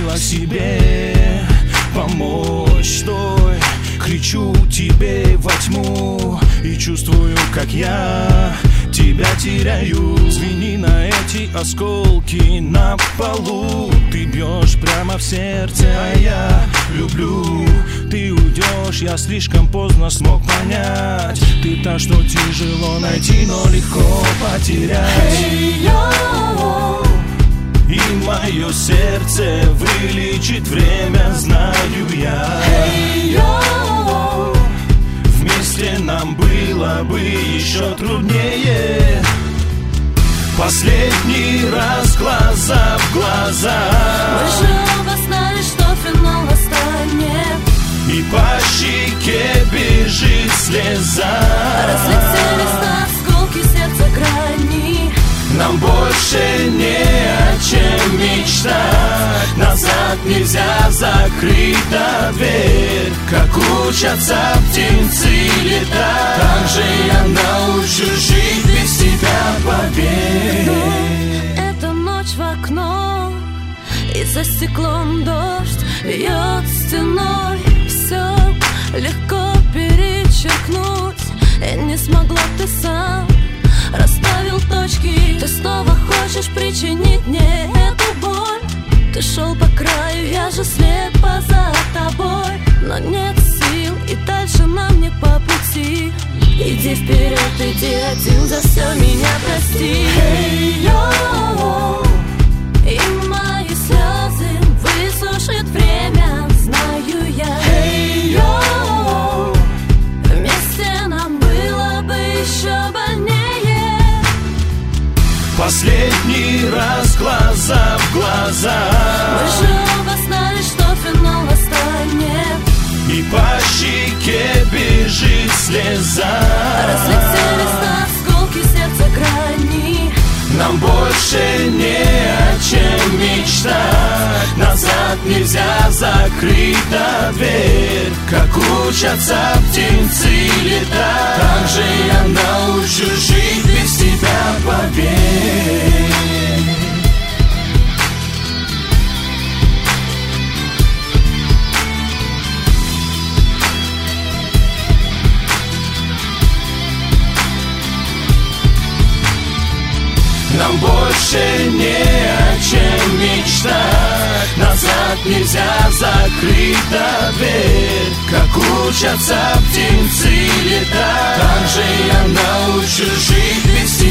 силах себе помочь. Стой, кричу тебе во тьму и чувствую, как я тебя теряю. Звени на эти осколки на полу. Ты бьешь прямо в сердце, а я люблю. Ты уйдешь, я слишком поздно смог понять. Ты та, что тяжело найти, но легко потерять. И мое сердце вылечит время, знаю я. Вместе нам было бы еще труднее. Последний раз глаза в глаза. Мы же оба знали, что финал настанет, и по щеке бежит слеза. разлетелись на осколки сердца грани. Нам больше не о чем мечтать. Назад нельзя, закрыта дверь. Как учатся птенцы летать, так же я научу жить без тебя, поверь. Это ночь в окно, и за стеклом дождь льет стеной. Все легко перечеркнуть, и не смогла ты сам. Расставил точки, ты снова хочешь причинить мне эту боль. Ты шел по краю, я же слепо за тобой. Но нет сил, и дальше нам не по пути. Иди вперед, иди один, за все меня прости. И мои слезы высушит время, знаю я. Вместе нам было бы еще больнее. Последний раз глаза в глаза. Мы же оба знали, что финал настанет, и по щеке бежит слеза. разлетелись на осколки сердца грани. Нам больше не о чем мечтать. Назад нельзя, закрыта дверь. Как учатся птенцы летать, так же я научу жить без тебя, поверь. Нам больше не о чем мечтать. Назад нельзя, закрыта дверь. Как учатся птенцы летать, так же я научу жить без тебя.